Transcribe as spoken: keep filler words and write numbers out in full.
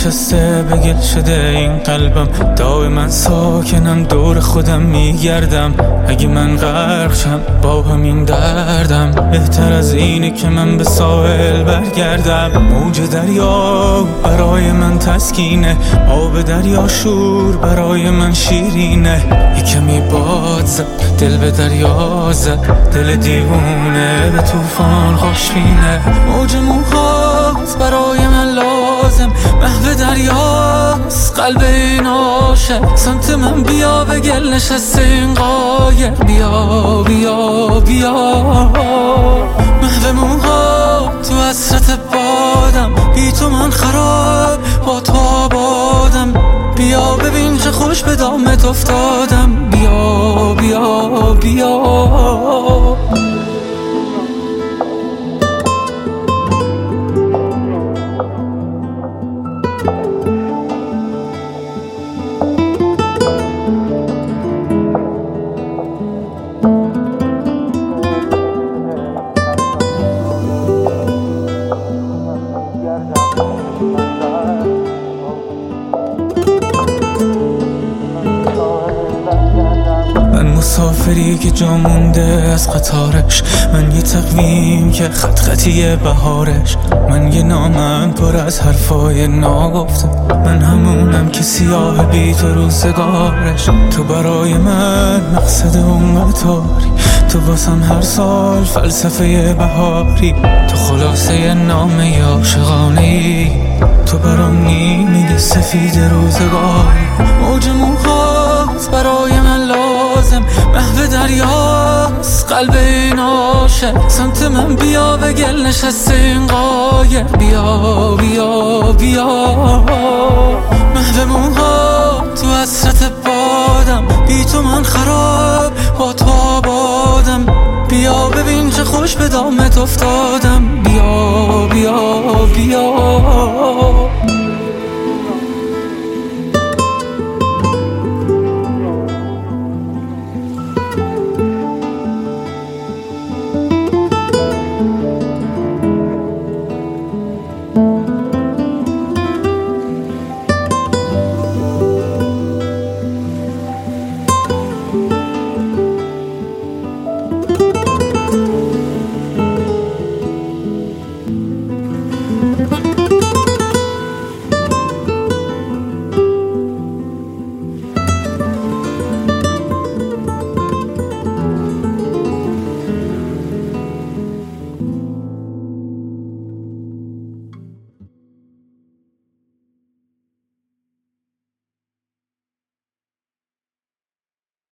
نشسته به گل شده این قلبم، دائما ساکنم دور خودم میگردم. اگه من غرق شم با همین دردم، بهتر از اینه که من به ساحل برگردم. موج دریا برای من تسکینه، آب دریا شور برای من شیرینه. یه کمی باد زد دل به دریا زد، دل دیوونه به طوفان خوشبینه. موج موهات برای من لازم، محو دریاست قلب این عاشق. سمت من بیا به گل نشسته این قایر، بیا بیا بیا. محو موهات تو حسرت بادم، بی تو من خراب با تو آبادم. بیا ببین چه خوش به دامت افتادم، بیا بیا بیا. مسافری که جا مونده از قطارش، من یه تقویم که خط خطی بهارش. من یه نامم پر از حرفای ناگفته، من همونم که سیاه بی تو روزگارش. تو برای من مقصد اون قطاری، تو واسم هر سال فلسفه بهاری. تو خلاصه نامه عاشقانه ای، تو برام نیمه سفید روزگاری. موج موهات برای من لازم، محو دریاست قلب این عاشق. سمت من بیا به گل نشسته این قایر، بیا بیا بیا. محو موهات تو حسرت بادم، بی تو من خراب با تو آبادم. بیا ببین چه خوش به دامت افتادم، بیا بیا بیا.